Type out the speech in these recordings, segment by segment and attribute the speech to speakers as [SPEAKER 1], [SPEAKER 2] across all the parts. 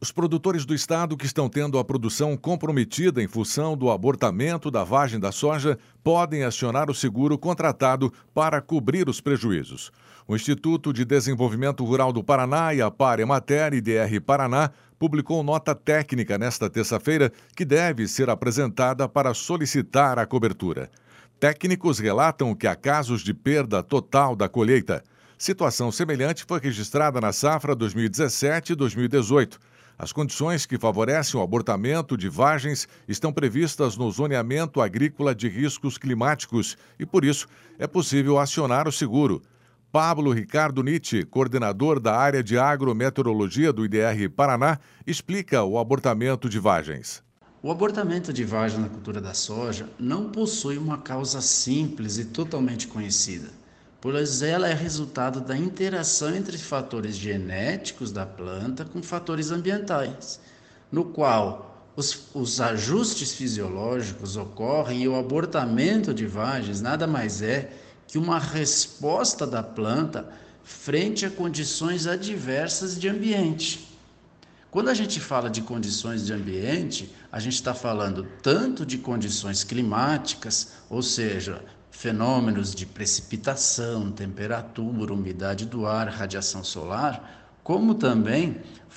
[SPEAKER 1] Os produtores do estado que estão tendo a produção comprometida em função do abortamento da vagem da soja podem acionar o seguro contratado para cobrir os prejuízos. O Instituto de Desenvolvimento Rural do Paraná e a Par Emater IDR Paraná publicou nota técnica nesta terça-feira que deve ser apresentada para solicitar a cobertura. Técnicos relatam que há casos de perda total da colheita. Situação semelhante foi registrada na safra 2017 e 2018. As condições que favorecem o abortamento de vagens estão previstas no zoneamento agrícola de riscos climáticos e, por isso, é possível acionar o seguro. Pablo Ricardo Nietzsche, coordenador da área de agrometeorologia do IDR Paraná, explica o abortamento de vagens.
[SPEAKER 2] O abortamento de vagem na cultura da soja não possui uma causa simples e totalmente conhecida, pois ela é resultado da interação entre fatores genéticos da planta com fatores ambientais, no qual os ajustes fisiológicos ocorrem e o abortamento de vagens nada mais é que uma resposta da planta frente a condições adversas de ambiente. Quando a gente fala de condições de ambiente, a gente está falando tanto de condições climáticas, ou seja, fenômenos de precipitação, temperatura, umidade do ar, radiação solar, como também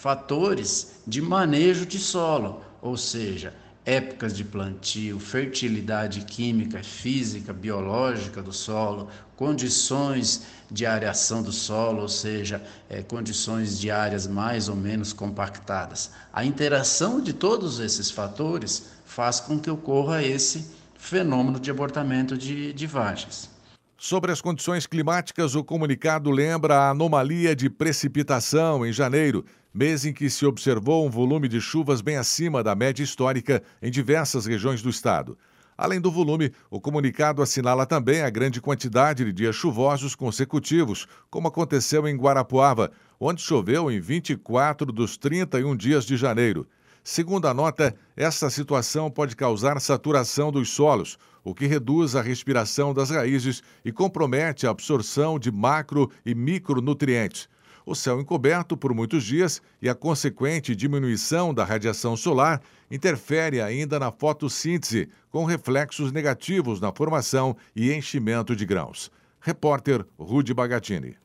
[SPEAKER 2] fatores de manejo de solo, ou seja, épocas de plantio, fertilidade química, física, biológica do solo, condições de areação do solo, ou seja, condições de áreas mais ou menos compactadas. A interação de todos esses fatores faz com que ocorra esse fenômeno de abortamento de vagens.
[SPEAKER 1] Sobre as condições climáticas, o comunicado lembra a anomalia de precipitação em janeiro, mês em que se observou um volume de chuvas bem acima da média histórica em diversas regiões do estado. Além do volume, o comunicado assinala também a grande quantidade de dias chuvosos consecutivos, como aconteceu em Guarapuava, onde choveu em 24 dos 31 dias de janeiro. Segundo a nota, essa situação pode causar saturação dos solos, o que reduz a respiração das raízes e compromete a absorção de macro e micronutrientes. O céu encoberto por muitos dias e a consequente diminuição da radiação solar interfere ainda na fotossíntese, com reflexos negativos na formação e enchimento de grãos. Repórter Rudy Bagatini.